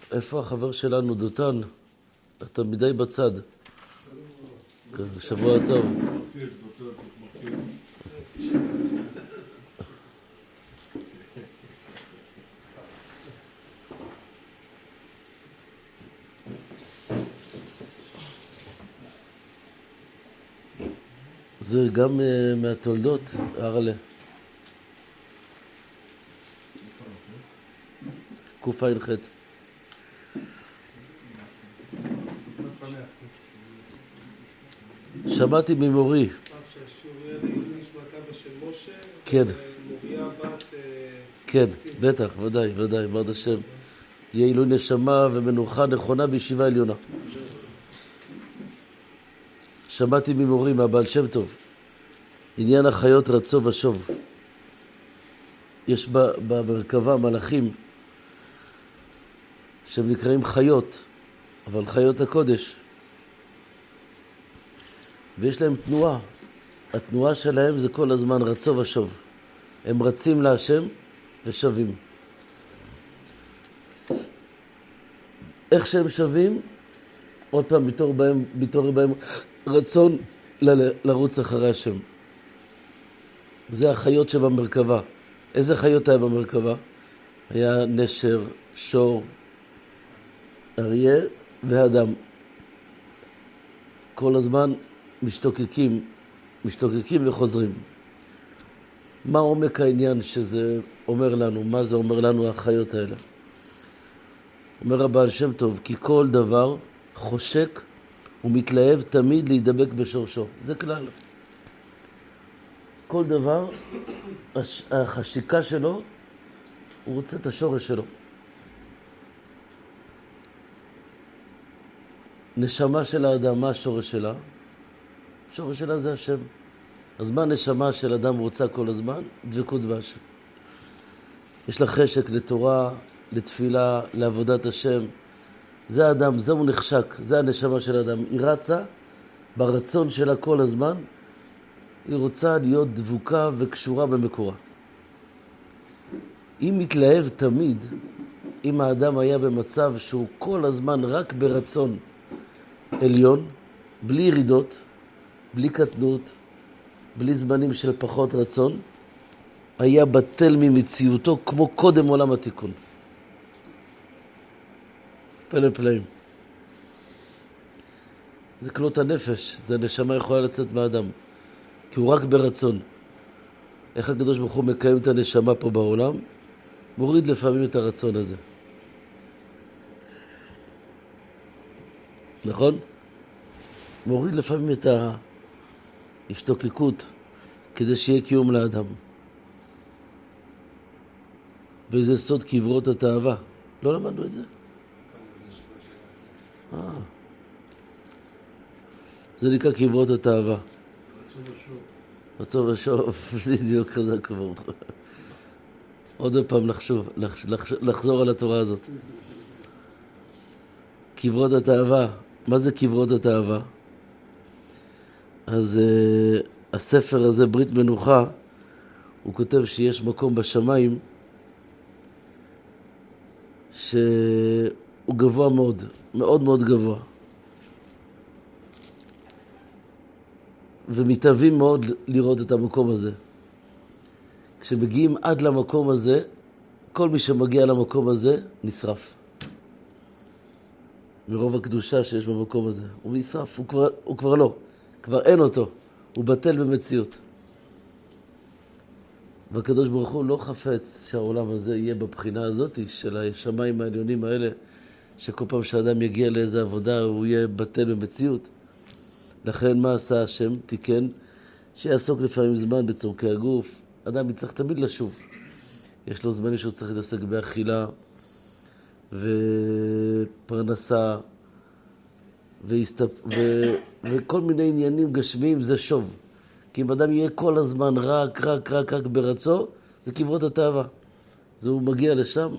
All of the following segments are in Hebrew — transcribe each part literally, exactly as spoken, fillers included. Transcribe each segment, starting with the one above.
איפה החבר שלנו, דותן? אתה מדי בצד. שבוע טוב. זה גם מהתולדות, ארלה. קופה הנחת. שמעתי ממורי. כן. כן, בטח, ודאי, ודאי, בעד השם. יהיה עילוי נשמה ומנוחה נכונה בישיבה עליונה. שמעתי ממורי, מהבעל שם טוב. עניין החיות רצו ושוב. יש במרכבה מלאכים שהם נקראים חיות, אבל חיות הקודש. ויש להם תנועה. התנועה שלהם זה כל הזמן רצו ושוב. הם רצים להשם ושווים. איך שהם שווים, עוד פעם מתעורר בהם, מתעורר בהם רצון ל- לרוץ אחרי השם. זה החיות שבמרכבה. איזה חיות היה במרכבה? היה נשר, שור, אריה ואדם. כל הזמן משתוקקים, משתוקקים וחוזרים. מה עומק העניין שזה אומר לנו? מה זה אומר לנו החיות האלה? אומר הבעל שם טוב, כי כל דבר חושק ומתלהב תמיד להידבק בשורשו. זה כלל. כל דבר, החשיקה שלו, הוא רוצה את השורש שלו. נשמה של האדם, מה השורש שלה? השורש שלה זה השם. אז מה הנשמה של אדם רוצה כל הזמן? דבקות בהשם. יש לה חשק לתורה, לתפילה, לעבודת השם. זה האדם, זה הוא נחשק, זה הנשמה של האדם. היא רצה ברצון שלה כל הזמן, היא רוצה להיות דבוקה וקשורה במקורה. אם מתלהב תמיד, אם האדם היה במצב שהוא כל הזמן רק ברצון עליון, בלי ירידות, בלי קטנות, בלי זמנים של פחות רצון, היה בטל ממציאותו כמו קודם עולם התיקון. פלא פלאים. זה כלות הנפש, זה הנשמה יכולה לצאת מהאדם. כי הוא רק ברצון. איך הקדוש ברוך הוא מקיים את הנשמה פה בעולם? מוריד לפעמים את הרצון הזה. נכון? מוריד לפעמים את ההשתוקקות כדי שיהיה קיום לאדם. וזה סוד קברות התאווה. לא למדנו את זה? אה. זה נקרא קברות התאווה. רצו ושוב, זה בדיוק חזק כבר. עוד פעם לחשוב, לחזור על התורה הזאת. קברות התאווה. מה זה קברות התאווה? אז uh, הספר הזה, ברית מנוחה, הוא כותב שיש מקום בשמיים שהוא גבוה מאוד, מאוד מאוד גבוה. ומתאבים מאוד לראות את המקום הזה. כשמגיעים עד למקום הזה, כל מי שמגיע למקום הזה נשרף. מרוב הקדושה שיש במקום הזה. הוא נשרף, הוא כבר, הוא כבר לא. כבר אין אותו. הוא בטל במציאות. והקדוש ברוך הוא לא חפץ שהעולם הזה יהיה בבחינה הזאת של השמיים העליונים האלה, שכל פעם שאדם יגיע לאיזו עבודה הוא יהיה בטל במציאות. לכן מה עשה השם? תיקן שיעסוק לפעמים זמן בצורכי הגוף. אדם יצטרך תמיד לשוב. יש לו זמנים שהוא צריך להתעסק באכילה ופרנסה והסתפ... ו... וכל מיני עניינים גשמיים, זה שוב. כי אם אדם יהיה כל הזמן רק, רק, רק, רק ברצו, זה קברות התאווה. זה הוא מגיע לשם,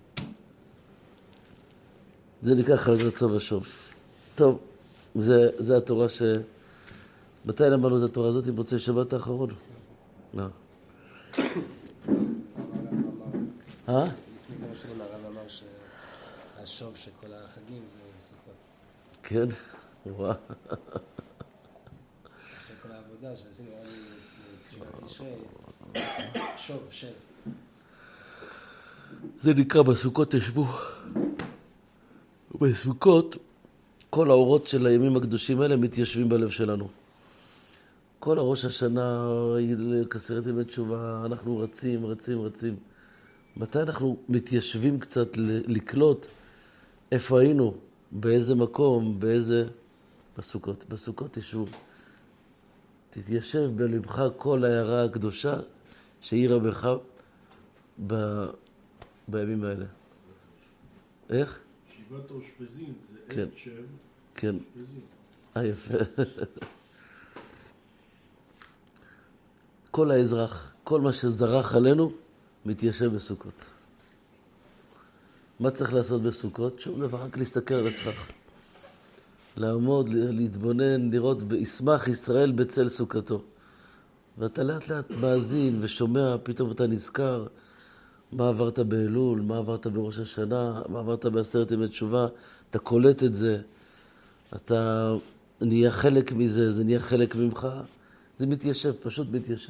זה נקרא חרד רצו ושוב. טוב, זה, זה התורה ש... מתי למדנו את התורה הזאת? אם רוצה שבת האחרון? לא. אה? השוב של כל החגים זה סוכות. כן? וואו. אחרי כל העבודה שעשינו היה לי תחילת תשרי, שוב, שב. זה נקרא בסוכות תשבו. בסוכות, כל האורות של הימים הקדושים האלה מתיישבים בלב שלנו. כל הראש השנה, כסרת ימי תשובה, אנחנו רצים, רצים, רצים. מתי אנחנו מתיישבים קצת לקלוט איפה היינו, באיזה מקום, באיזה... בסוכות. בסוכות תשבו. תתיישב בלבך כל העיירה הקדושה שהעירה בך ב... בימים האלה. איך? שבעת האושפזין זה כן. עד שב כן. אושפזין. אה, יפה. כל האזרח, כל מה שזרח עלינו, מתיישב בסוכות. מה צריך לעשות בסוכות? שום דבר, רק להסתכל על הסכך. לעמוד, להתבונן, לראות, ישמח ישראל בצל סוכתו. ואתה לאט לאט מאזין ושומע, פתאום אתה נזכר מה עברת באלול, מה עברת בראש השנה, מה עברת בעשרת ימי תשובה, אתה קולט את זה, אתה נהיה חלק מזה, זה נהיה חלק ממך, זה מתיישב, פשוט מתיישב.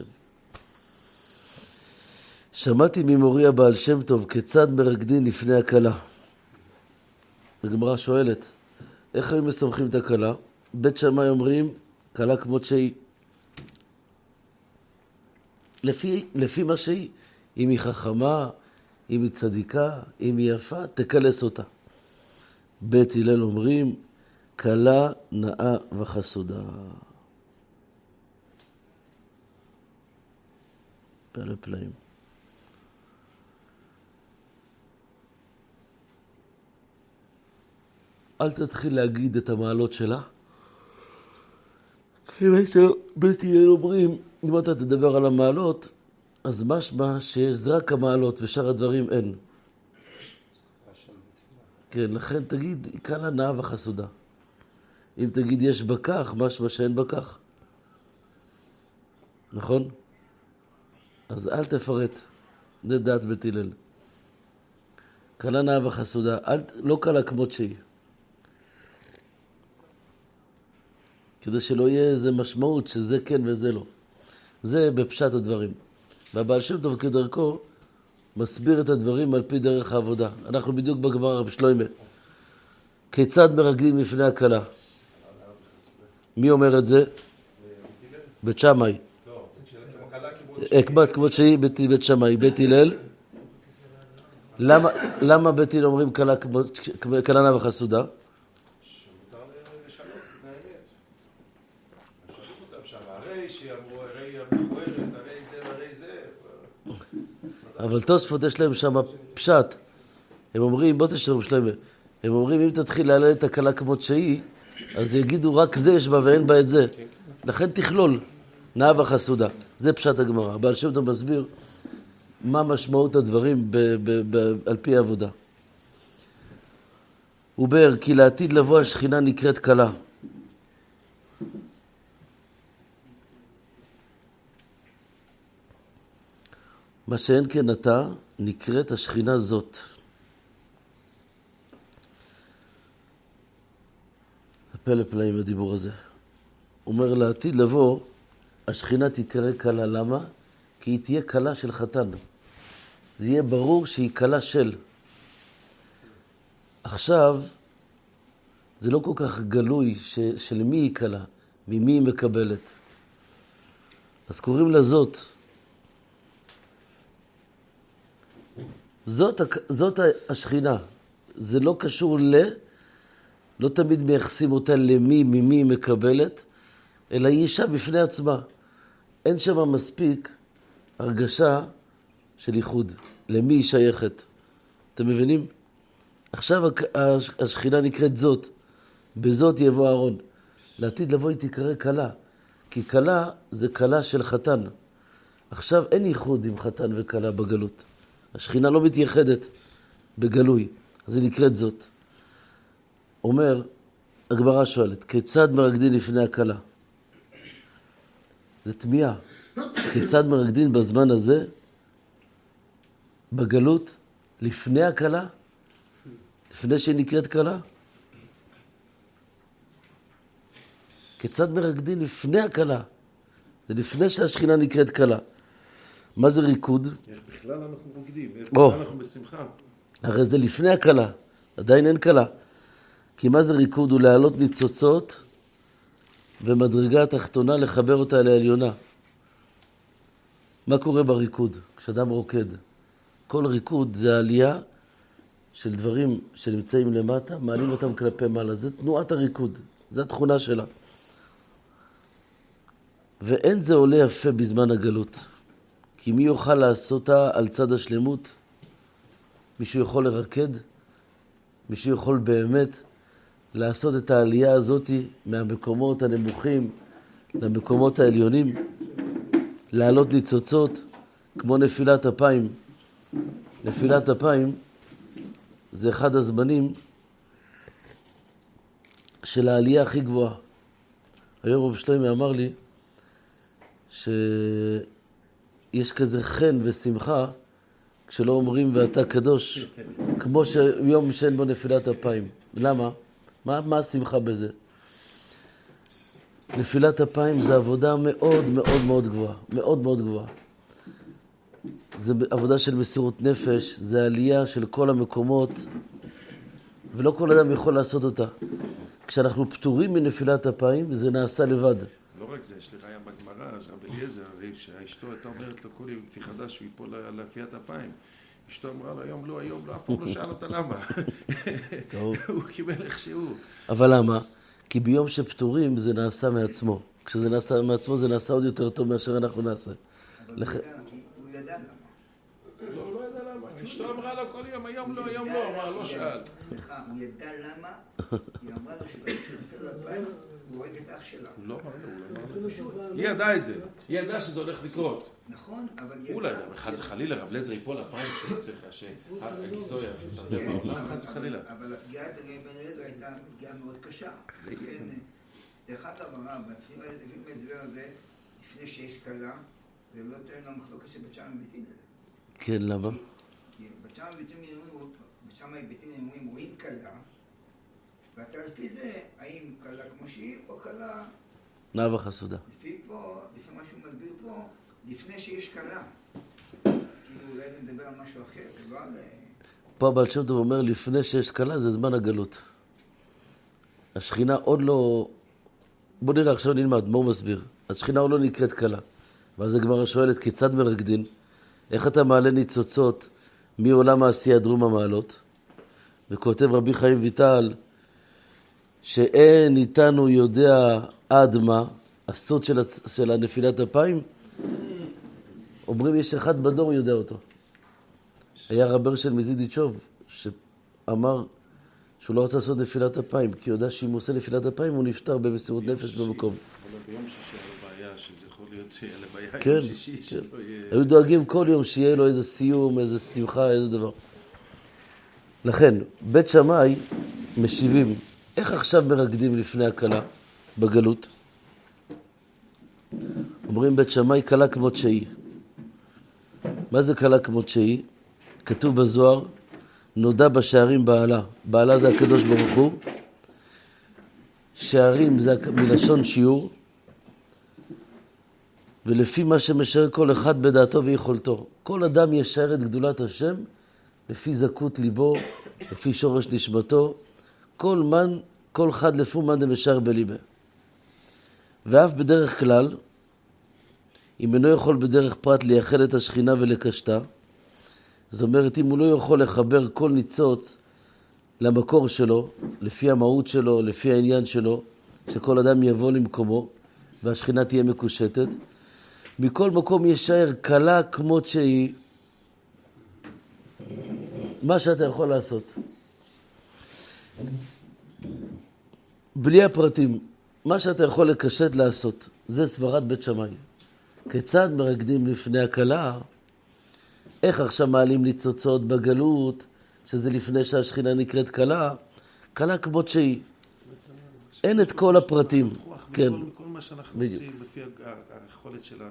שמעתי ממורי הבעל שם טוב כיצד מרקדין לפני הכלה. הגמרא שואלת, איך היו משמחים את הכלה? בית שמאי אומרים, כלה כמות שהיא. לפי, לפי מה שהיא. אם היא חכמה, אם היא צדיקה, אם היא יפה, תקלס אותה. בית הלל אומרים, כלה נאה וחסודה. פלא פלאים. אל תתחיל להגיד את המעלות שלה. כי בית הלל אומרים, אם אתה תדבר על המעלות, אז משמע שיש רק המעלות ושאר הדברים אין. כן, לכן תגיד, היא כלה נאה וחסודה. אם תגיד יש בה כך, משמע שאין בה כך. נכון? אז אל תפרט. זה דעת בית הלל. כלה נאה וחסודה, אל, לא כלה כמות שהיא. כדי שלא יהיה איזה משמעות שזה כן וזה לא. זה בפשט הדברים. והבעל שם טוב כדרכו מסביר את הדברים על פי דרך העבודה. אנחנו בדיוק בגמרא רב שלמה. כיצד מרקדין לפני הכלה? מי אומר את זה? בית שמאי. כמעט כמות שהיא בית שמאי. בית הלל. למה, למה בית הלל אומרים כלה נאה וחסודה? אבל תוספות יש להם שם פשט. הם אומרים, בוא תשאר שלמה, הם אומרים, אם תתחיל להעלה את הכלה כמות שהיא, אז יגידו, רק זה יש בה ואין בה את זה. לכן תכלול, נאה וחסודה. זה פשט הגמרא. בעל שם טוב מסביר מה משמעות הדברים ב- ב- ב- על פי העבודה. הוא באר, כי לעתיד לבוא השכינה נקראת כלה. מה שאין כן אתה, נקראת השכינה זאת. הפלא פלאים הדיבור הזה. הוא אומר, לעתיד לבוא, השכינה תקרא כלה. למה? כי היא תהיה כלה של חתן. זה יהיה ברור שהיא כלה של. עכשיו, זה לא כל כך גלוי ש, של מי היא כלה, ממי היא מקבלת. אז קוראים לה זאת. זאת, זאת השכינה. זה לא קשור ל... לא תמיד מייחסים אותה למי, ממי היא מקבלת, אלא היא אישה בפני עצמה. אין שם מספיק הרגשה של ייחוד. למי היא שייכת. אתם מבינים? עכשיו השכינה נקראת זאת. בזאת יבוא אהרון. לעתיד לבוא היא תקרא כלה. כי כלה זה כלה של חתן. עכשיו אין ייחוד עם חתן וכלה בגלות. השכינה לא מתייחדת בגלוי. אז היא נקראת זאת. אומר, הגמרא שואלת, כיצד מרקדין לפני הכלה? זה תמיהה. כיצד מרקדין בזמן הזה, בגלות, לפני הכלה? לפני שהיא נקראת קלה? כיצד מרקדים לפני הקלה? זה לפני שהשכינה נקראת קלה. מה זה ריקוד? איך בכלל אנחנו רוקדים? איך או. בכלל אנחנו בשמחה? הרי זה לפני הקלה, עדיין אין קלה. כי מה זה ריקוד? הוא להעלות ניצוצות ומדרגה התחתונה לחבר אותה לעליונה. מה קורה בריקוד? כשאדם רוקד. כל ריקוד זה העלייה של דברים שנמצאים למטה, מעלים אותם כלפי מעלה. זה תנועת הריקוד, זה התכונה שלה. ואין זה עולה יפה בזמן הגלות. כי מי יוכל לעשותה על צד השלמות? מישהו יכול לרקד? מישהו יכול באמת לעשות את העלייה הזאת מהמקומות הנמוכים למקומות העליונים? לעלות ניצוצות כמו נפילת אפיים. נפילת אפיים זה אחד הזמנים של העלייה הכי גבוהה. היום רב שלמה אמר לי שיש כזה חן ושמחה כשלא אומרים ואתה קדוש, כמו שיום שאין בו נפילת אפיים. למה? מה, מה השמחה בזה? נפילת אפיים זה עבודה מאוד מאוד מאוד גבוהה, מאוד מאוד גבוהה. זה עבודה של מסירות נפש, זה עלייה של כל המקומות, ולא כל אדם יכול לעשות אותה. כשאנחנו פטורים מנפילת אפיים, זה נעשה לבד. לא רק זה, יש לי ראיה בגמרא, רב אליעזר, הרי שאשתו הייתה אומרת לו כל יום לפי חדש שהוא ייפול להפיית אפיים. אשתו אמרה לו, היום לא, היום לא, אף פעם לא שאל אותה למה. הוא קיבל איך שהוא. אבל למה? כי ביום שפטורים זה נעשה מעצמו. כשזה נעשה מעצמו זה נעשה עוד יותר טוב מאשר אנחנו נעשה. אבל הוא ידע למה. לא, לא ידע למה. אשתו אמרה לו כל יום, היום לא, היום לא, אמרה, לא שאל. סליחה, הוא ידע למה, היא אמרה לו שבאמת שנפל הפעם, הוא הורג את אח שלה. לא אמר לו, הוא לא אמר לו. היא ידעה את זה. היא ידעה שזה הולך לקרות. נכון, אבל ידע. אולי, חס וחלילה, רב אליעזר ייפול הפעם שהוא צריך שהגיסו יפתר בעולם, חס וחלילה. אבל הפגיעה את רב אליעזר הייתה פגיעה מאוד קשה. דרך אגב, הרב, לפי ההסבר הזה, לפני שיש קלה, זה לא טוען למחלוקת של בית שמאי ובית הלל. כן, למה? כי בית שמאי ובית הלל אומרים, רואים קלה, ואתה לפי זה, האם קלה כמו שהיא, או קלה... נאה וחסודה. לפי פה, לפי מה שהוא מסביר פה, לפני שיש קלה. כאילו, אולי זה מדבר על משהו אחר, זה לא על... פה הבעל שם טוב אומר, לפני שיש קלה זה זמן הגלות. השכינה עוד לא... בוא נראה, עכשיו נלמד, מה הוא מסביר? השכינה עוד לא נקראת קלה. ואז הגמרא שואלת, כיצד מרקדין? איך אתה מעלה ניצוצות מעולם העשייה דרום המעלות? וכותב רבי חיים ויטל, שאין איתנו יודע עד מה, הסוד של, של הנפילת אפיים, אומרים יש אחד בדור יודע אותו. היה רבר של מזידיצ'וב, שאמר שהוא לא רצה לעשות נפילת אפיים, כי הוא יודע שאם הוא עושה נפילת אפיים הוא נפטר במסירות נפש במקום. אבל ביום שישי היה לבעיה, שזה יכול להיות שיהיה לבעיה כן, יום שישי, כן. שלא יהיה... היו דואגים כל יום שיהיה לו איזה סיום, איזה שמחה, איזה דבר. לכן, בית שמאי משיבים, איך עכשיו מרקדים לפני הקלה בגלות? אומרים בית שמאי קלה כמות שהיא. מה זה קלה כמות שהיא? כתוב בזוהר, נודע בשערים בעלה. בעלה זה הקדוש ברוך הוא. שערים זה מלשון שיעור. ולפי מה שמשער כל אחד בדעתו ויכולתו. כל אדם ישער את גדולת השם לפי זכות ליבו, לפי שורש נשמתו. כל מן, כל חד לפו מן דמשער בליבה. ואף בדרך כלל, אם אינו יכול בדרך פרט לייחד את השכינה ולקשתה, זאת אומרת, אם הוא לא יכול לחבר כל ניצוץ למקור שלו, לפי המהות שלו, לפי העניין שלו, שכל אדם יבוא למקומו, והשכינה תהיה מקושטת, מכל מקום ישאר קלה כמות שהיא, מה שאתה יכול לעשות. בלי הפרטים, מה שאתה יכול לקשט לעשות, זה סברת בית שמאי. כיצד מרקדים לפני הקלה? איך עכשיו מעלים ניצוצות בגלות, שזה לפני שהשכינה נקראת קלה? קלה כמות שהיא. אין את כל הפרטים. כן. מכל מה שאנחנו עושים לפי היכולת שלנו.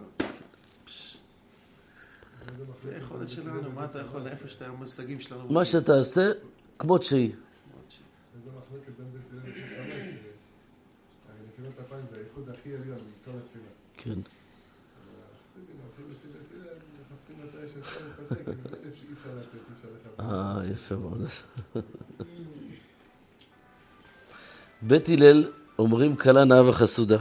היכולת שלנו, מה אתה יכול, איפה שאתה המושגים שלנו? מה שתעשה, כמות שהיא. הפיים זה האיחוד הכי עליון, מכל התפילה. כן. החסידים הולכים לתפילה, תפילה, הם מחפשים מתי שאפשר לפתק, אני חושב שאי אפשר לצאת, אי אפשר לחפש. אה, יפה מאוד. בית הלל אומרים קלה נאה וחסודה.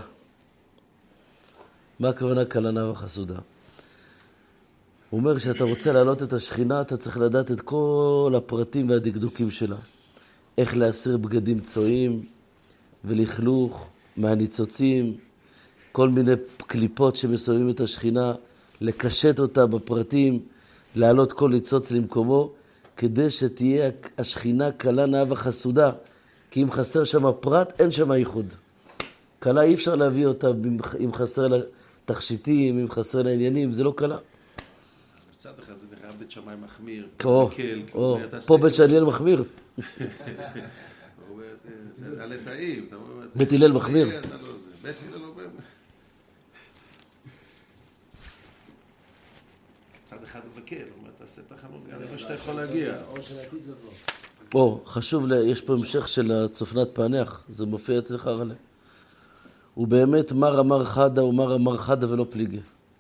מה הכוונה קלה נאה וחסודה? הוא אומר שאתה רוצה להעלות את השכינה, אתה צריך לדעת את כל הפרטים והדקדוקים שלה. איך להסיר בגדים צועים ולכלוך מהניצוצים, כל מיני קליפות שמסובבים את השכינה, לקשט אותה בפרטים, להעלות כל ניצוץ למקומו, כדי שתהיה השכינה קלה נאה וחסודה. כי אם חסר שם פרט, אין שם ייחוד. קלה אי אפשר להביא אותה אם חסר לה תכשיטים, אם חסר לה עניינים, זה לא קלה. מצד אחד זה נראה בית שמאי מחמיר, או, או, פה בית שניאל מחמיר. זה על התאים. בית הלל מחמיר. בית הלל אומר. צד אחד הוא מקל, הוא אומר, תעשה תחנות, גם מה שאתה יכול להגיע. או של עתיד לבוא. או, חשוב, יש פה המשך של הצופנת פענח, זה מופיע אצלך רלה. הוא באמת מר אמר חדה ומר אמר חדה ולא פליגה.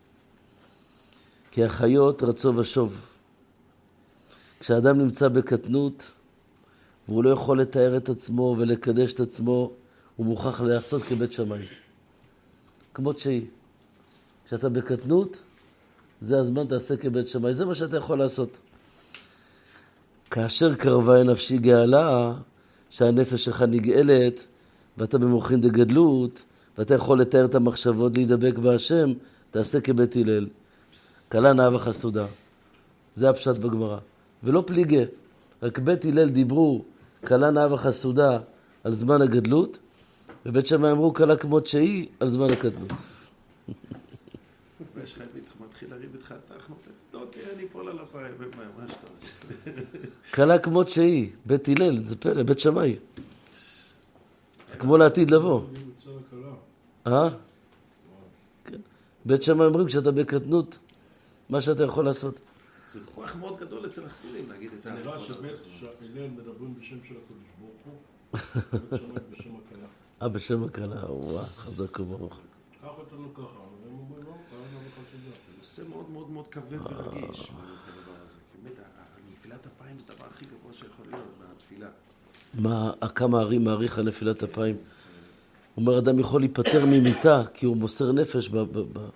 כי החיות רצו ושוב. כשאדם נמצא בקטנות, והוא לא יכול לתאר את עצמו ולקדש את עצמו, הוא מוכרח לעשות כבית שמאי. כמות שהיא. כשאתה בקטנות, זה הזמן תעשה כבית שמאי. זה מה שאתה יכול לעשות. כאשר קרבה נפשי גאלה, שהנפש שלך נגאלת, ואתה במוחין דגדלות, ואתה יכול לתאר את המחשבות להידבק בהשם, תעשה כבית הלל. קלה נאה וחסודה. זה הפשט בגמרא. ולא פליגה. רק בית הלל דיברו קלה נאה וחסודה על זמן הגדלות, ובית שמאי אמרו קלה כמות שהיא על זמן הקטנות. יש לך מתחיל להריב איתך, אוקיי, אני פול על הפעם, מה שאתה רוצה. קלה כמות שהיא, בית הלל, זה פלא, בית שמאי. זה כמו לעתיד לבוא. אה? כן. בית שמאי אומרים שאתה בקטנות, מה שאתה יכול לעשות. זה כוח מאוד גדול אצל החסידים, להגיד את זה. זה נראה שבית הלל מדברים בשם של הקדוש ברוך הוא, בית שמאי בשם הקלה. אה, בשם הקלה, וואו, חזק וברוך. קח אותנו ככה, אבל הם אומרים לא, קרה לנו חצודה. זה נושא מאוד מאוד מאוד כבד ורגיש, הדבר הזה. באמת, נפילת אפיים זה הדבר הכי גבוה שיכול להיות בתפילה. מה, כמה הרים מעריך על נפילת אפיים? הוא אומר, אדם יכול להיפטר ממיטה, כי הוא מוסר נפש ב... ב, ב...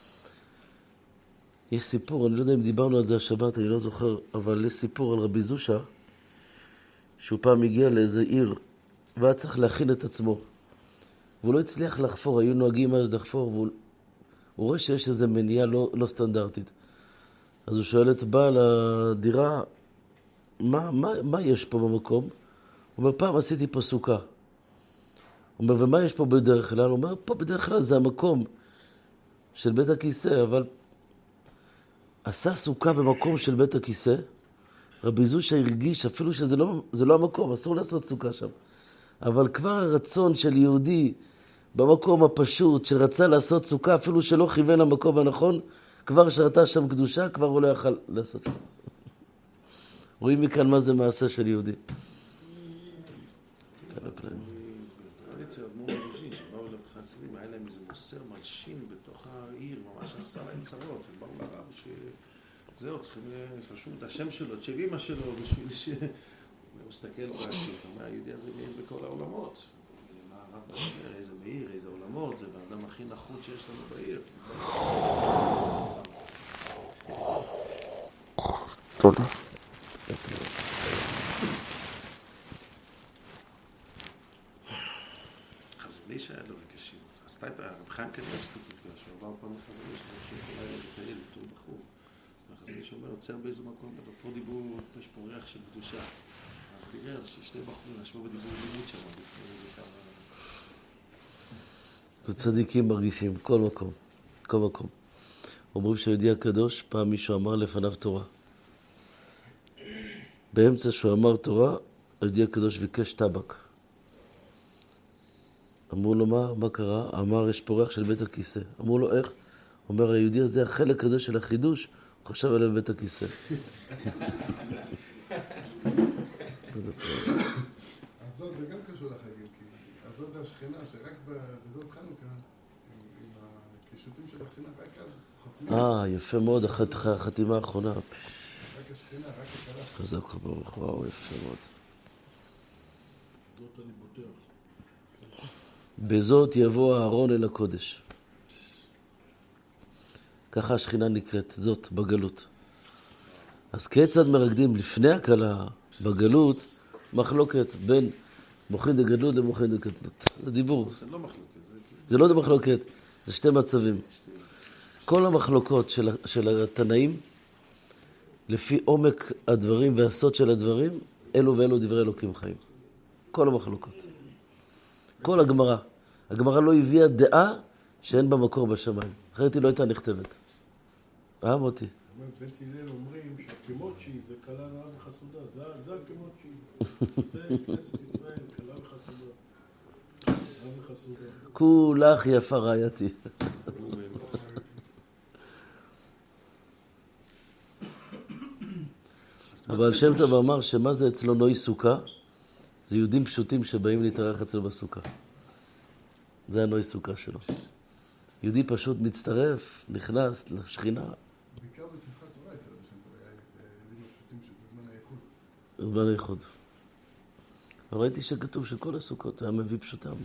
יש סיפור, אני לא יודע אם דיברנו על זה השבת, אני לא זוכר, אבל יש סיפור על רבי זושה, שהוא פעם הגיע לאיזה עיר, והיה צריך להכין את עצמו. והוא לא הצליח לחפור, היו נוהגים אז לחפור, והוא הוא רואה שיש איזו מניעה לא, לא סטנדרטית. אז הוא שואל את בעל הדירה, מה, מה, מה יש פה במקום? הוא אומר, פעם עשיתי פה סוכה. הוא אומר, ומה יש פה בדרך כלל? הוא אומר, פה בדרך כלל זה המקום של בית הכיסא, אבל עשה סוכה במקום של בית הכיסא, רבי זושה הרגיש אפילו שזה לא, זה לא המקום, אסור לעשות סוכה שם. אבל כבר הרצון של יהודי במקום הפשוט, שרצה לעשות סוכה, אפילו שלא כיוון למקום הנכון, כבר שראתה שם קדושה, כבר הוא לא יכל לעשות שם. רואים מכאן מה זה מעשה של יהודי. שבאו אליו חסידים, היה להם איזה מוסר מלשין בתוך העיר, ממש עשה להם צרות, ובאו לרב שזהו, צריכים לשום את השם שלו, את שם אמא שלו, בשביל ש... הוא מסתכל בעתיד, אומר, היהודי הזה מאיר בכל העולמות. הרב אומר, איזה מאיר, איזה עולמות, זה האדם הכי נחות שיש לנו בעיר. תודה. חזוני שהיה לו רגשים. אז טייפ, הרב חיים קניבסקי סיפר, שהוא עבר פעם לחזוני שהוא יכול היה לתאר לתור בחור. והחזוני שאומר, עוצר באיזה מקום, פה דיבור, יש פה ריח של קדושה. אז תראה, אז ששני בחורים נשבו בדיבור לימוד שם, זה צדיקים מרגישים, כל מקום, כל מקום. אומרים שיהודי הקדוש, פעם מישהו אמר לפניו תורה. באמצע שהוא אמר תורה, היהודי הקדוש ביקש טבק. אמרו לו, מה, מה קרה? אמר, יש פה ריח של בית הכיסא. אמרו לו, איך? אומר, היהודי הזה, החלק הזה של החידוש, הוא חשב עליו בית הכיסא. הזאת זה גם קשור לחגים, כי הזאת זה השכינה, שרק בזאת חנוכה, עם הקישוטים של השכינה, רק אז חותמים. אה, יפה מאוד, החתימה האחרונה. רק השכינה, רק הקלה. חזק וברוך, וואו, יפה מאוד. זאת אני בוטח. בזאת יבוא הארון אל הקודש. ככה השכינה נקראת, זאת, בגלות. אז כיצד מרקדים לפני הקלה, בגלות, מחלוקת בין מוחין דגדלות למוחין דקטנות. זה דיבור. זה לא מחלוקת. זה לא מחלוקת, זה שתי מצבים. כל המחלוקות של, של התנאים, לפי עומק הדברים והסוד של הדברים, אלו ואלו דברי אלוקים חיים. כל המחלוקות. כל הגמרא. הגמרא לא הביאה דעה שאין בה מקור בשמיים. אחרת היא לא הייתה נכתבת. אה, מוטי? בית הלל אומרים שהכמות שהיא זה קלה רעה וחסודה. זה הכמות שהיא. זה כנסת ישראל, קלה וחסודה. רעה וחסודה. כולך יפה רעייתי. אבל שם טוב אמר שמה זה אצלו נוי סוכה? זה יהודים פשוטים שבאים להתארח אצלו בסוכה. זה הנוי סוכה שלו. יהודי פשוט מצטרף, נכנס לשכינה. בעיקר בשמחת תורה אצלנו שם טוב היה את יהודים הפשוטים שזה זמן האיחוד. זמן האיחוד. אבל ראיתי שכתוב שכל הסוכות היה מביא פשוטם.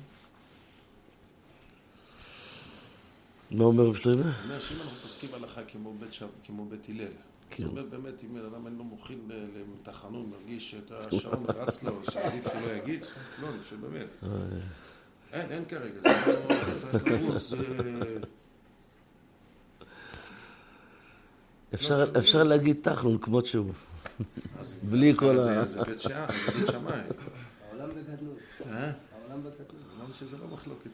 מה אומר רב שלמה? אני אומר שאם אנחנו פוסקים הלכה כמו בית הלל, זאת אומרת באמת, אם אדם אין לו מוכין לתחנון, מרגיש שאת השעון רץ לו, שעדיף הוא לא יגיד, לא, אני חושב באמת. אין, אין כרגע, זה לא תרבות, זה... אפשר להגיד תחנון כמות שהוא. בלי כל ה... זה בית שמאי. העולם בגדלות. אה? העולם בגדלות. למה שזה לא מחלוקת.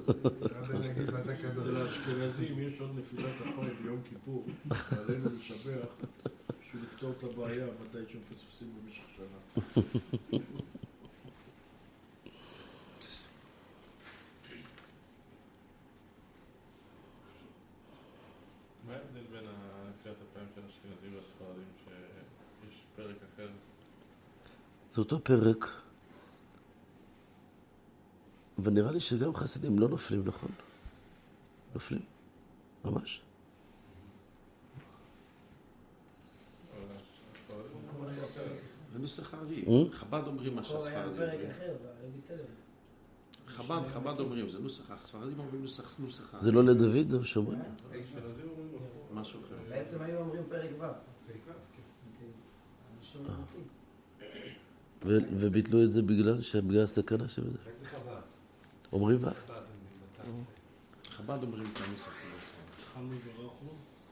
אצל האשכנזים יש עוד נפילת החיים ביום כיפור, ועלינו לשבח בשביל לפתור את הבעיה מתי שהם פספסים במשך שנה. מה ההבדל בין נפילת הפעמים של האשכנזים והספרדים שיש פרק אחר? זה אותו פרק. ונראה לי שגם חסידים לא נופלים, נכון? נופלים, ממש. זה נוסח הארי. חב"ד אומרים מה שהספרדים אומרים. פרק אחר, ביטל. חב"ד, חב"ד אומרים, זה נוסח, הספרדים אומרים נוסח, נוסח הארי. זה לא לדוד, או שאומרים? משהו אחר. בעצם היו אומרים פרק ו'. פרק ו', כן. אנשים אומרים. וביטלו את זה בגלל שבגלל הסכנה שבזה. אומרים מה? חב"ד אומרים את הנוסח. התחלנו ברחנו?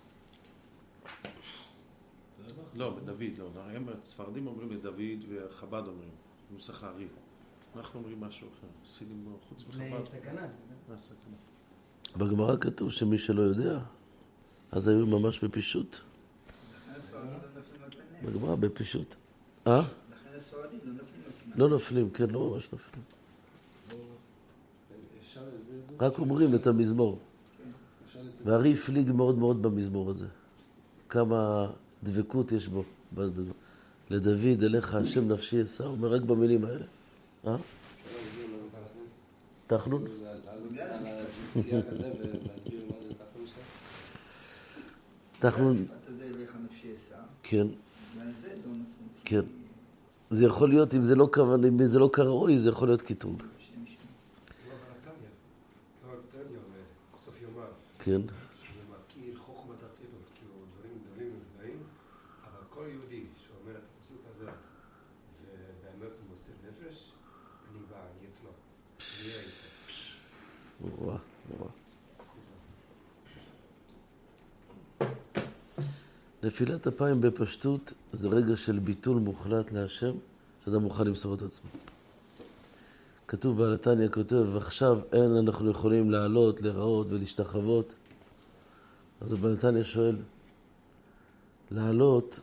לא, בדוד לא. הם הספרדים אומרים לדוד וחב"ד אומרים. נוסח הארי. אנחנו אומרים משהו אחר. סינים חוץ מחב"ד. סכנה. מה סכנה? בגמרא כתוב שמי שלא יודע, אז היו ממש בפישוט. בגמרא בפישוט. אה? לא נופלים, כן, לא ממש נופלים. רק אומרים את המזמור. והרי הפליג מאוד מאוד במזמור הזה. כמה דבקות יש בו. לדוד, אליך, השם נפשי אשא, אומר רק במילים האלה. אה? תחנון? על הסייג הזה ולהסביר מה זה תחנון שלך? תחנון... אתה זה אליך נפשי אשא. כן. ועל זה לא נותנים. כן. זה יכול להיות, אם זה לא כוון, אם זה לא כראוי, זה יכול להיות קטרוג. כן. כי חוכמת הצילות, כאילו דברים גדולים ונפלאים, אבל כל יהודי שאומר את הפסוק הזה ובאמת הוא מוסר נפש, אני בא, אני אצלו, אני אהיה איתו. נורא, נורא. נפילת אפיים בפשטות זה רגע של ביטול מוחלט להשם, שאדם מוכן למסור את עצמו. כתוב בעל התניא, כותב, עכשיו אין אנחנו יכולים לעלות, לראות ולהשתחוות. אז בעל התניא שואל, לעלות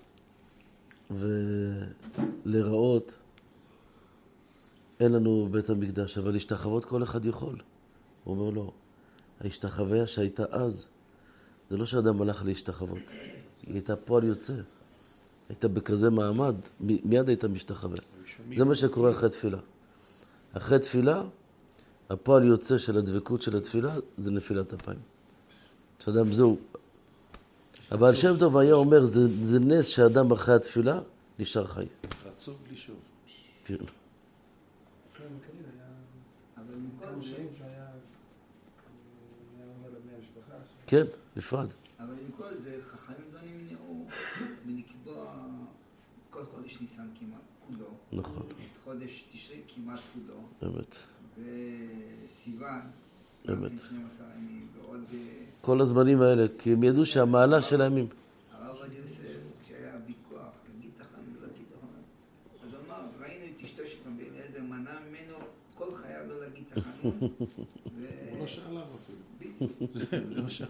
ולראות, אין לנו בית המקדש, אבל להשתחוות כל אחד יכול. הוא אומר לו, ההשתחוויה שהייתה אז, זה לא שאדם הלך להשתחוות. היא הייתה פועל יוצא. הייתה בכזה מעמד, מיד הייתה משתחווה. זה מה שקורה אחרי תפילה. אחרי תפילה, הפועל יוצא של הדבקות של התפילה זה נפילת אפיים. שאדם זהו. אבל שם טוב היה אומר, זה, זה נס שאדם אחרי התפילה נשאר חי. רצו בלי שוב. כן. אבל עם כל זה, היה אומר לבני המשפחה. כן, נפרד. אבל עם כל זה, חכמים לא נמנעו מלקבוע כל חודש ניסן כמעט כולו. נכון. חודש תשרי כמעט כולו. באמת. וסיוון, באמת. שנים עשר ימים, ועוד... כל הזמנים האלה, כי הם ידעו שהמעלה של הימים. הרב עובדיה יוסף, כשהיה ויכוח, להגיד תחנון, לא להגיד תחנון. אז הוא אמר, ראינו את אשתו של רבי אליעזר, מנע ממנו כל חייו לא להגיד תחנון. הוא לא שאל עליו אפילו. בדיוק. זה לא שאל.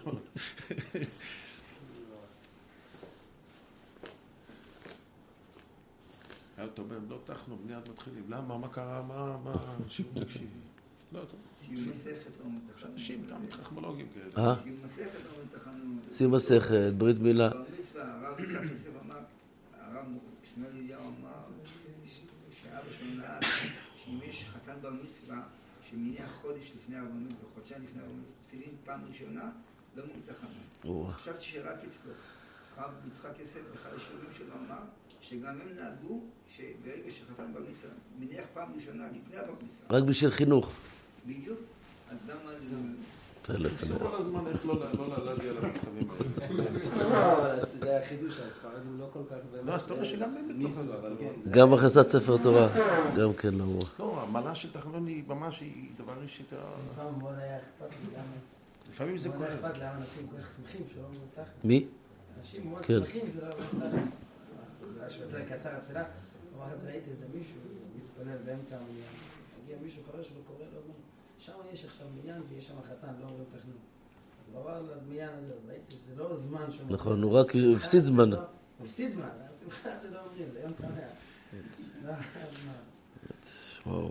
אל תאמר, לא תחנו, מיד מתחילים. למה? מה קרה? מה? מה? שוב תקשיבי. לא, טוב. סיום מסכת לא מתחנון. אנשים תמיד חכמולוגים כאלה. אה? סיום מסכת לא מתחנון. שים מסכת, ברית מילה. בר מצווה, הרב יצחק יוסף אמר, הרב שמואל אליהו אמר, שאבא שלו נעד, שאם יש חתן בר מצווה, שמניח חודש לפני הרבנות וחודשיים לפני הרבנות, תפילין פעם ראשונה, לא מתחנון. חשבתי שרק אצלו. הרב יצחק יוסף, באחד השיעורים שלו אמר, שגם הם נהגו, שברגע שחתן בר מצווה, מניח פעם ראשונה לפני הבר מצווה. רק בשביל חינוך. בדיוק. אז למה זה... פלא, תפסו פלא. כל הזמן איך לא להגיע למצבים האלה. אבל זה היה חידוש, הספרדים לא כל כך... לא, אז אתה רואה שגם הם בתוך ניסו, הזה. אבל כן. גם הכנסת ספר תורה. גם כן לא. לא, המעלה של תחנון היא ממש, היא דבר אישית. פעם מאוד היה אכפת לי גם... לפעמים זה מאוד היה כואב. אכפת למה אנשים כל כך שמחים שלא מתחת. מי? אנשים מאוד כן. שמחים שלא מתחת. זה היה יותר קצר התפילה. אמרת, ראיתי איזה מישהו מתפלל באמצע המניין. הגיע מישהו חבר שלו קורא לו, שם יש עכשיו מניין ויש שם חתן, לא אומרים תכנון. אז הוא עבר למניין הזה, אז ראיתי, זה לא זמן שהוא... נכון, הוא רק הפסיד זמן. הוא הפסיד זמן, השמחה שלא אומרים, זה יום שמח. לא היה זמן. וואו.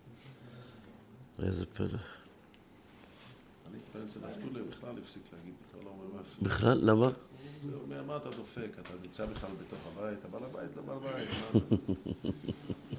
איזה פלא. אני מתפלל אצל נפתולי, בכלל הפסיק להגיד, בכלל לא אומר מה הפסיק. בכלל? למה? הוא אומר, מה אתה דופק? אתה נמצא בכלל בתוך הבית, הבעל הבית לא בעל בית. מה אתה?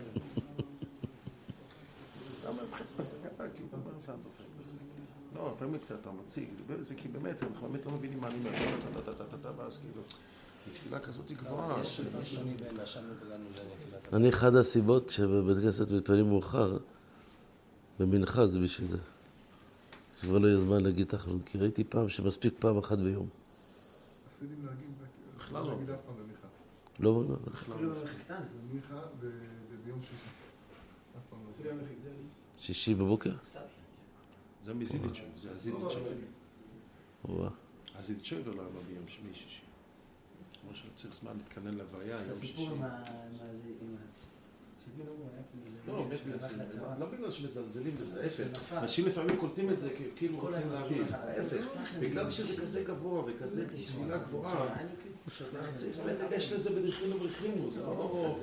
אתה אומר, בכלל הסגדה, כי הוא אומר, אתה דופק, דופק. לא, לפעמים אתה מציג, זה כי באמת, אנחנו באמת לא מבינים מה אני אומר, ואז כאילו, בתפילה כזאת היא גבוהה. יש שוני בין השם ובגנו לנפילת. אני אחד הסיבות שבבית כנסת מתפעלים מאוחר, במנחה זה בשביל זה. כבר לא יהיה זמן להגיד תחנון, כי ראיתי פעם שמספיק פעם אחת ביום. חסידים נוהגים בכלל לא. להגיד אף פעם במיכה. לא אומר. אפילו במחיקתן. במיכה וביום שישי. אף פעם לא. אפילו במחיקתן. שישי בבוקר? זה מזידיצ'וי, זה הזידיצ'וי. וואו. הזידיצ'וי ולא היה ביום שני שישי. כמו שצריך זמן להתכנן להוויה, יום שישי. הסיפור עם הציבים אמרו, היה לא, פה באמת, איזה מישהו שהלך לצבא. לא בגלל שמזלזלים בזה, ההפך. נפל. אנשים לפעמים קולטים את זה כאילו כל רוצים היום להבין. מסביר לך, ההפך, זה בגלל לא שזה כזה. כזה גבוה וכזה תפילה גבוהה. אני כאילו... צריך באמת לגשת לזה בדרכינו ובדרכינו, זה לא...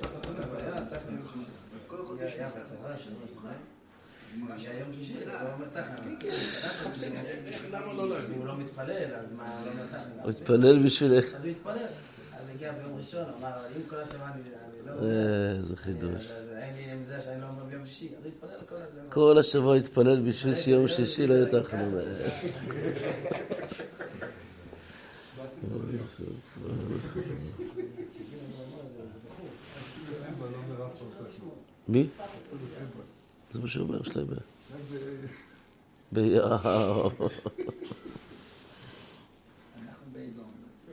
כל חודש היה ניסן. בצבא של זמן. היה יום שישי, הוא אומר תחת. למה לא להגיד? הוא לא מתפלל, אז מה, לא אומר תחת. הוא התפלל בשבילך. אז הוא התפלל. אז הגיע ביום ראשון, אמר, אם כל השבוע אני לא... איזה חידוש. אין לי עם זה שאני לא אומר ביום שישי, אז הוא התפלל כל השבוע. כל השבוע התפלל בשביל שיום שישי לא יהיה תחנון. מי? זה מה שאומר שלהם. ביער. אנחנו באדום.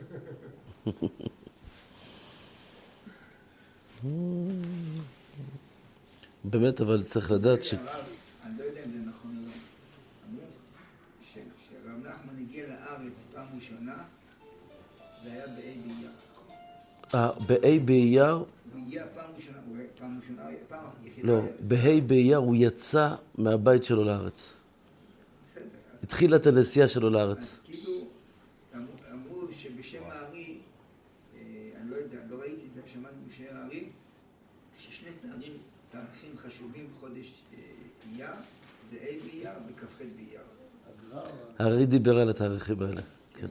באמת, אבל צריך לדעת ש... אני לא יודע אם זה נכון או לא. אמרו שרב נחמן הגיע לארץ פעם ראשונה, זה היה באי באייר. אה, באי באייר? הוא הגיע פעם ראשונה, הוא היה פעם ראשונה, פעם יחידה. לא, באי באייר הוא יצא מהבית שלו לארץ. בסדר. אז התחילה את הנסיעה שלו לארץ. אז כאילו, אמרו- אמרו שבשם הארי, אה, אני לא יודע, לא ראיתי את זה, שמעתי בשם הארי, ששני תארים, תאריכים חשובים בחודש אה, אייר, זה ה' באייר וכ"ח באייר. הארי דיבר על התאריכים האלה, כן.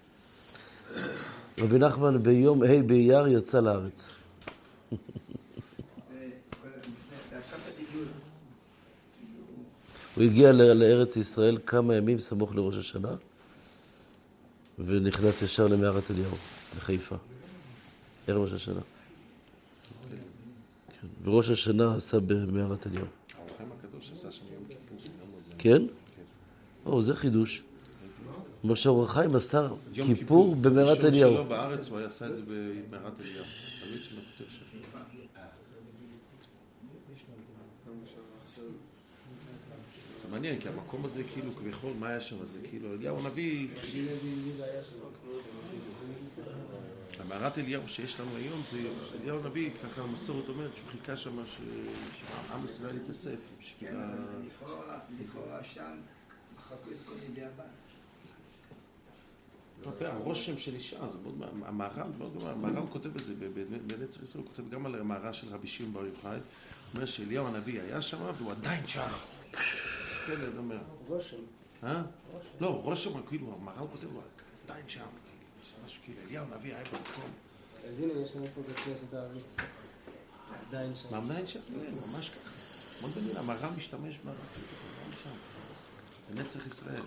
רבי נחמן ביום ה' באייר יצא לארץ. וכל- לפני- בהתחלת הדיון, כאילו, הוא הגיע לארץ ישראל כמה ימים סמוך לראש השנה, ונכנס ישר למערת אליהו, לחיפה, ערב ראש השנה. כן. וראש השנה עשה במערת אליהו. הרוחם הקדוש עשה שם יום כיפור. כן? או, זה חידוש. משה אור החיים עשה כיפור במערת אליהו. שלו בארץ הוא עשה את זה במערת אליהו. תמיד שאני חושב ש... זה מעניין, כי המקום הזה כאילו כביכול, מה היה שם? זה כאילו, אליהו הנביא... המערת אליהו שיש לנו היום, זה אליהו הנביא, ככה המסורת אומרת, שהוא חיכה שם שעם ישראל יתאסף. לכאורה שם, מחקו את כל ידי הבן. הרושם של אישה, המהר"ל כותב את זה, בנצח ישראל הוא כותב גם על המהר"ל של רבי שמעון בר יוחאי, הוא אומר שאליהו הנביא היה שם והוא עדיין שם. ספלד אומר. רושם. אה? לא, רושם, כאילו, המהר"ל כותב, הוא עדיין שם. משהו כאילו, אליהו הנביא היה במקום. אז הנה, יש לנו פה בכנסת הערבי. עדיין שם. מה עדיין שם? ממש ככה. מאוד בניין, המהר"ל משתמש בה, עדיין שם. בנצח ישראל.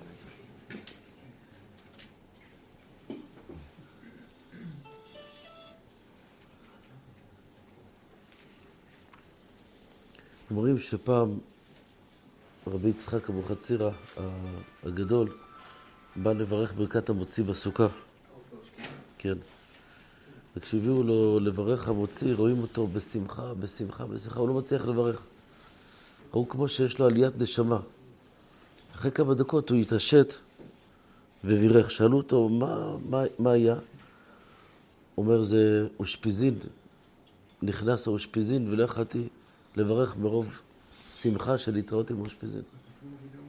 אומרים שפעם רבי יצחק אבוחצירא הגדול בא לברך ברכת המוציא בסוכה. כן. וכשהביאו לו לברך המוציא, רואים אותו בשמחה, בשמחה, בשמחה, הוא לא מצליח לברך. הוא כמו שיש לו עליית נשמה. אחרי כמה דקות הוא התעשת ובירך. שאלו אותו, מה, מה, מה היה? הוא אומר, זה אושפיזין. נכנס האושפיזין ולא יכלתי לברך מרוב שמחה של להתראות עם אושפיזין.